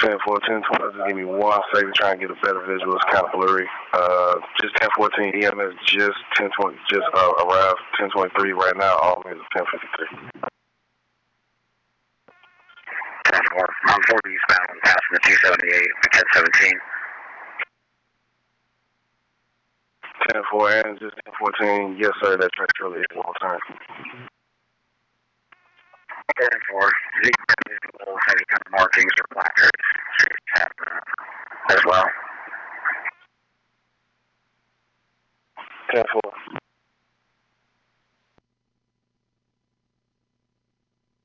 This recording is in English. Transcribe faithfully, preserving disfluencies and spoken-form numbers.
ten four, ten twelve, just give me one second to try and get a better visual. It's kind of blurry. Uh, just ten fourteen E M S, just ten twenty, just uh, arrived ten twenty-three right now, all the way to ten fifty-three. ten four, Mount four eastbound, passing the two seventy-eight, ten seventeen. ten four and just ten fourteen, yes sir, that track truly is one time. ten four, Z, little heavy kind of markings or placards as well.